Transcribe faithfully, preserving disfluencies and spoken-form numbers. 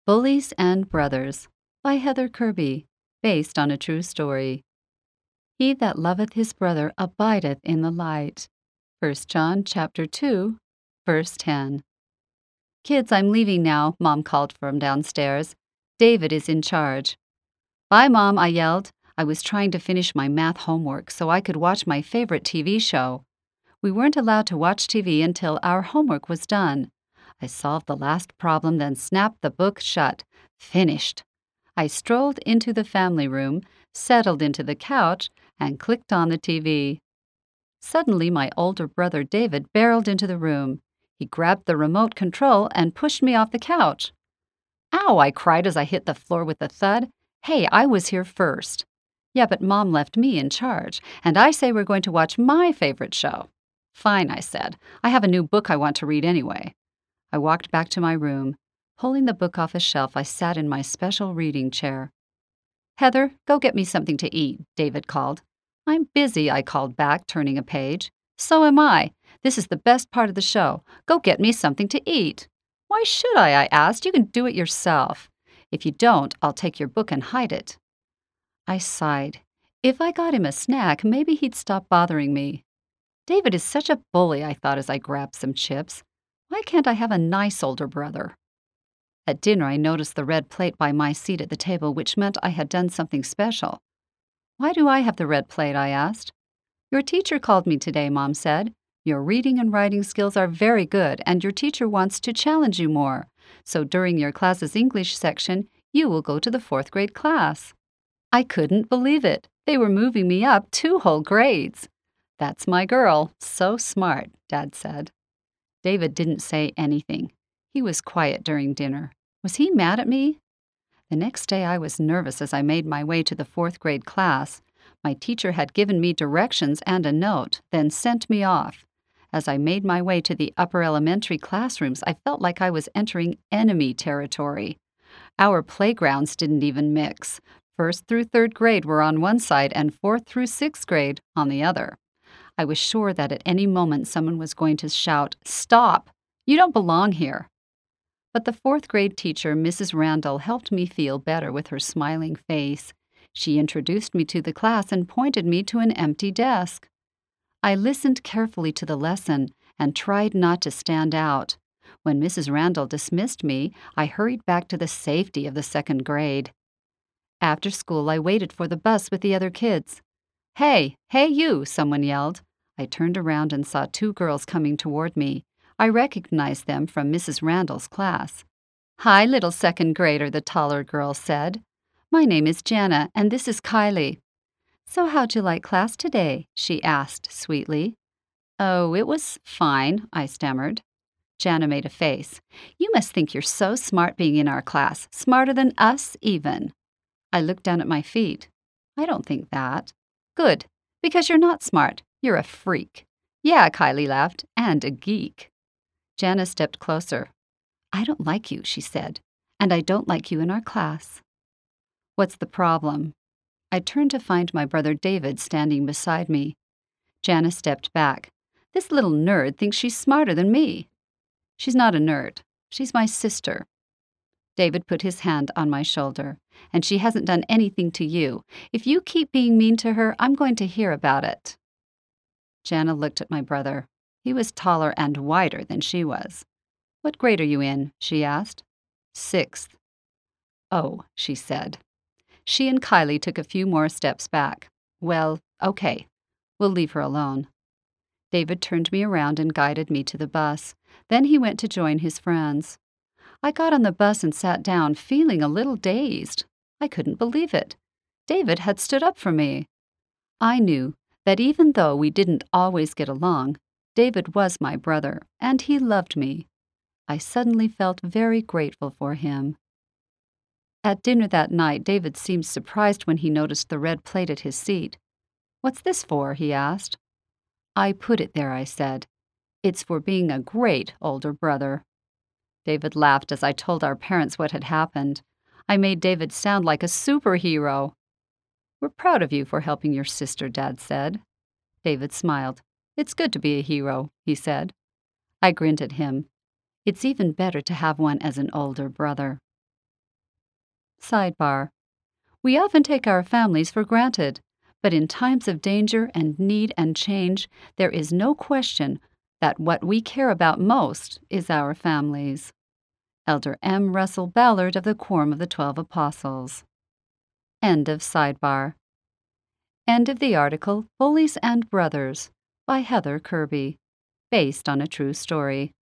Bullies and Brothers by Heather Kirby, based on a true story. He that loveth his brother abideth in the light. First John chapter two, verse ten. Kids, I'm leaving now, Mom called from downstairs. David is in charge. Bye, Mom, I yelled. I was trying to finish my math homework so I could watch my favorite T V show. We weren't allowed to watch T V until our homework was done. I solved the last problem, then snapped the book shut. Finished. I strolled into the family room, settled into the couch, and clicked on the T V. Suddenly, my older brother David barreled into the room. He grabbed the remote control and pushed me off the couch. Ow, I cried as I hit the floor with a thud. Hey, I was here first. Yeah, but Mom left me in charge, and I say we're going to watch my favorite show. Fine, I said. I have a new book I want to read anyway. I walked back to my room. Pulling the book off a shelf, I sat in my special reading chair. Heather, go get me something to eat, David called. I'm busy, I called back, turning a page. So am I. This is the best part of the show. Go get me something to eat. Why should I? I asked. You can do it yourself. If you don't, I'll take your book and hide it. I sighed. If I got him a snack, maybe he'd stop bothering me. David is such a bully, I thought as I grabbed some chips. Why can't I have a nice older brother? At dinner, I noticed the red plate by my seat at the table, which meant I had done something special. Why do I have the red plate? I asked. Your teacher called me today, Mom said. Your reading and writing skills are very good, and your teacher wants to challenge you more. So during your class's English section, you will go to the fourth grade class. I couldn't believe it. They were moving me up two whole grades. That's my girl. So smart, Dad said. David didn't say anything. He was quiet during dinner. Was he mad at me? The next day I was nervous as I made my way to the fourth grade class. My teacher had given me directions and a note, then sent me off. As I made my way to the upper elementary classrooms, I felt like I was entering enemy territory. Our playgrounds didn't even mix. First through third grade were on one side and fourth through sixth grade on the other. I was sure that at any moment someone was going to shout, "Stop! You don't belong here!" But the fourth grade teacher, Missus Randall, helped me feel better with her smiling face. She introduced me to the class and pointed me to an empty desk. I listened carefully to the lesson and tried not to stand out. When Missus Randall dismissed me, I hurried back to the safety of the second grade. After school, I waited for the bus with the other kids. Hey, hey you, someone yelled. I turned around and saw two girls coming toward me. I recognized them from Missus Randall's class. Hi, little second grader, the taller girl said. My name is Jana, and this is Kylie. So how'd you like class today? She asked sweetly. Oh, it was fine, I stammered. Jana made a face. You must think you're so smart being in our class, smarter than us even. I looked down at my feet. I don't think that. Good, because you're not smart. You're a freak. Yeah, Kylie laughed, and a geek. Jana stepped closer. I don't like you, she said, and I don't like you in our class. What's the problem? I turned to find my brother David standing beside me. Jana stepped back. This little nerd thinks she's smarter than me. She's not a nerd. She's my sister. David put his hand on my shoulder. And she hasn't done anything to you. If you keep being mean to her, I'm going to hear about it. Jana looked at my brother. He was taller and wider than she was. What grade are you in? She asked. Sixth. Oh, she said. She and Kylie took a few more steps back. Well, okay. We'll leave her alone. David turned me around and guided me to the bus. Then he went to join his friends. I got on the bus and sat down, feeling a little dazed. I couldn't believe it. David had stood up for me. I knew that even though we didn't always get along, David was my brother, and he loved me. I suddenly felt very grateful for him. At dinner that night, David seemed surprised when he noticed the red plate at his seat. What's this for? He asked. I put it there, I said. It's for being a great older brother. David laughed as I told our parents what had happened. I made David sound like a superhero. We're proud of you for helping your sister, Dad said. David smiled. It's good to be a hero, he said. I grinned at him. It's even better to have one as an older brother. Sidebar. We often take our families for granted, but in times of danger and need and change, there is no question that what we care about most is our families. Elder M. Russell Ballard of the Quorum of the Twelve Apostles. End of sidebar. End of the article Bullies and Brothers by Heather Kirby, based on a true story.